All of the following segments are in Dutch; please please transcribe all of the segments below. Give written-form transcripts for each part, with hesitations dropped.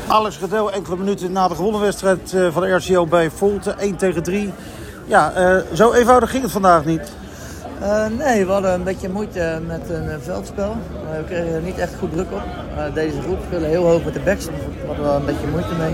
Alex Gedeel, enkele minuten na de gewonnen wedstrijd van de RCO bij Volte, 1-3. Ja, zo eenvoudig ging het vandaag niet. Nee, we hadden een beetje moeite met een veldspel. We kregen niet echt goed druk op. Deze groep spelen heel hoog met de backs, daar hadden we wel een beetje moeite mee.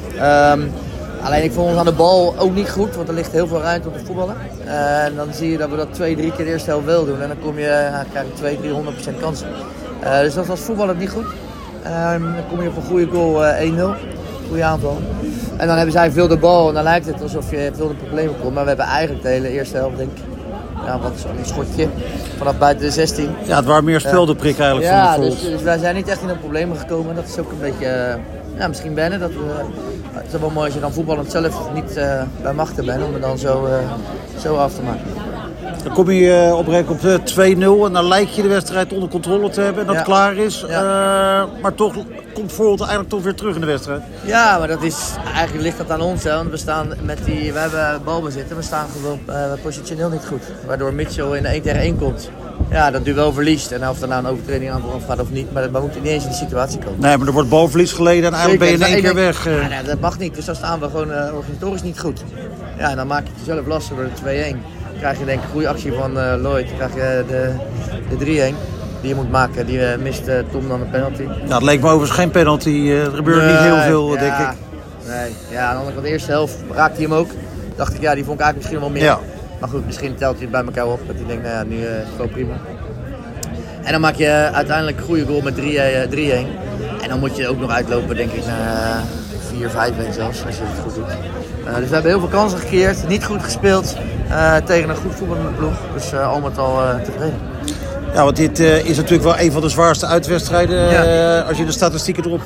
Alleen ik vond ons aan de bal ook niet goed, want er ligt heel veel ruimte om te voetballen. En dan zie je dat we dat 2-3 keer de eerste helft wel doen en dan krijg je 200-300% kansen. Dus dat was voetballen niet goed. Dan kom je op een goede goal 1-0, goede aanval. En dan hebben zij veel de bal en dan lijkt het alsof je veel de problemen komt. Maar we hebben eigenlijk de hele eerste helft, denk ik, wat is een schotje vanaf buiten de 16. Ja, het waren meer speeldenprik eigenlijk van de Volt. Dus wij zijn niet echt in de problemen gekomen. Dat is ook een beetje, misschien wennen. Het is wel mooi als je dan voetballend zelf niet bij machten bent om het dan zo af te maken. Dan kom je oprecht op 2-0 en dan lijkt je de wedstrijd onder controle te hebben en dat het klaar is. Ja. Maar toch komt Volt eigenlijk toch weer terug in de wedstrijd. Ja, maar eigenlijk ligt dat aan ons. Hè, want we hebben balbezit en we staan gewoon positioneel niet goed. Waardoor Mitchell in de 1 tegen 1 komt. Ja, dat duel verliest. En of er nou een overtreding aan vooraf gaat of niet. Maar we moeten niet eens in de situatie komen. Nee, maar er wordt balverlies geleden en eigenlijk ben je in één keer weg. Nee, dat mag niet. Dus dan staan we gewoon organisatorisch niet goed. Ja, en dan maak je het jezelf lastig door de 2-1. Dan krijg je denk ik een goede actie van Lloyd. Dan krijg je de 3-1 die je moet maken. Die mist Tom dan een penalty. Ja, het leek me overigens geen penalty. Er gebeurde niet heel veel, denk ik. Nee, ja, aan de andere kant de eerste helft raakte hij hem ook. Dacht ik, die vond ik eigenlijk misschien wel meer. Ja. Maar goed, misschien telt hij het bij elkaar op. Dat hij denkt, nu is het wel prima. En dan maak je uiteindelijk een goede goal met 3-1. En dan moet je ook nog uitlopen, denk ik, naar 4-5 zelfs, als je het goed doet. Dus we hebben heel veel kansen gecreëerd, niet goed gespeeld tegen een goed voetballende ploeg. Dus al met al tevreden. Ja, want dit is natuurlijk wel een van de zwaarste uitwedstrijden als je de statistieken erop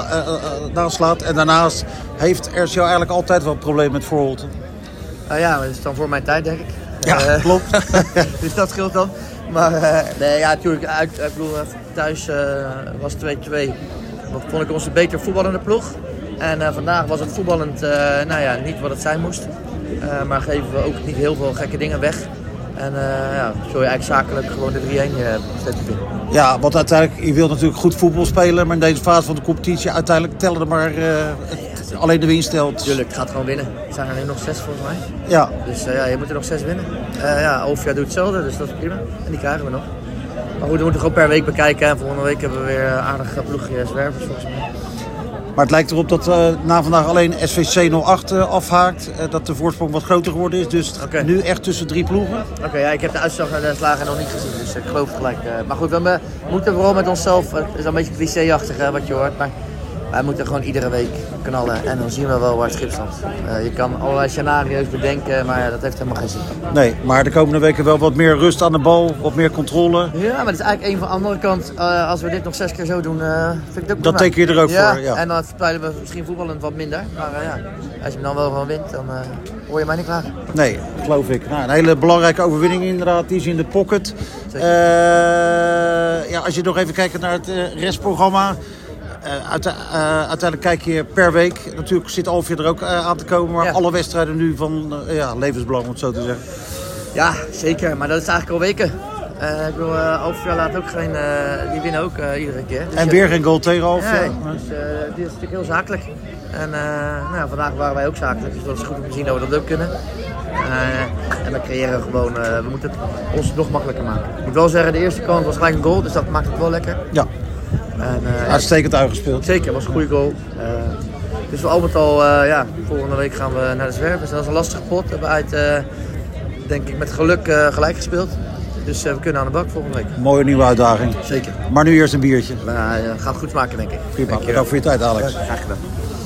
naslaat. En daarnaast heeft RCO eigenlijk altijd wel problemen met Volte. Ja, dat is dan voor mijn tijd, denk ik. Ja, klopt. Dus dat scheelt dan. Maar natuurlijk, ik bedoel, thuis was 2-2. Dat vond ik ons een beter voetballende ploeg. En vandaag was het voetballend niet wat het zijn moest. Maar geven we ook niet heel veel gekke dingen weg. En zul je eigenlijk zakelijk gewoon de 3-1 zetten binnen. Ja, want uiteindelijk, je wilt natuurlijk goed voetbal spelen. Maar in deze fase van de competitie uiteindelijk tellen er maar alleen de winst telt. Tuurlijk, het gaat gewoon winnen. Er zijn er nu nog 6 volgens mij. Ja. Dus je moet er nog 6 winnen. Ofia doet hetzelfde, dus dat is prima. En die krijgen we nog. Maar goed, we moeten gewoon per week bekijken. En volgende week hebben we weer aardige ploegje zwervers volgens mij. Maar het lijkt erop dat na vandaag alleen SVC 08 afhaakt. Dat de voorsprong wat groter geworden is. Dus nu echt tussen 3 ploegen. Oké, ik heb de uitslag en de slagen nog niet gezien. Dus ik geloof het gelijk. Maar goed, we moeten vooral met onszelf. Het is een beetje clichéachtig wat je hoort. Maar wij moeten gewoon iedere week knallen. En dan zien we wel waar het schip staat. Je kan allerlei scenario's bedenken. Maar dat heeft helemaal geen zin. Nee, maar de komende weken wel wat meer rust aan de bal. Wat meer controle. Ja, maar dat is eigenlijk van de andere kant. Als we dit nog 6 keer zo doen, vind ik het ook dat teken je er ook voor. Ja. En dan spelen we misschien voetballend wat minder. Maar als je hem dan wel gewoon wint, dan hoor je mij niet klagen. Nee, geloof ik. Nou, een hele belangrijke overwinning inderdaad. Die is in de pocket. Als je nog even kijkt naar het restprogramma. Uiteindelijk kijk je per week. Natuurlijk zit Alfia er ook aan te komen. Maar alle wedstrijden nu van levensbelang, om het zo te zeggen. Ja, zeker. Maar dat is eigenlijk al weken. Ik bedoel, Alfia laat ook geen... die winnen ook iedere keer. Dus en weer geen goal tegen Alfia. Nee, dus dit is natuurlijk heel zakelijk. En vandaag waren wij ook zakelijk. Dus dat is goed om te zien dat we dat ook kunnen. En we creëren gewoon... we moeten het ons nog makkelijker maken. Ik moet wel zeggen, de eerste kant was gelijk een goal. Dus dat maakt het wel lekker. Ja. Uitstekend uitgespeeld. Zeker, was een goede goal. Dus we al met al, volgende week gaan we naar de Zwervers. Dat is een lastige pot. We hebben uit, denk ik, met geluk gelijk gespeeld. Dus we kunnen aan de bak volgende week. Mooie nieuwe uitdaging. Zeker. Maar nu eerst een biertje. Gaat goed smaken, denk ik. Prima, bedankt voor je tijd, Alex. Graag gedaan.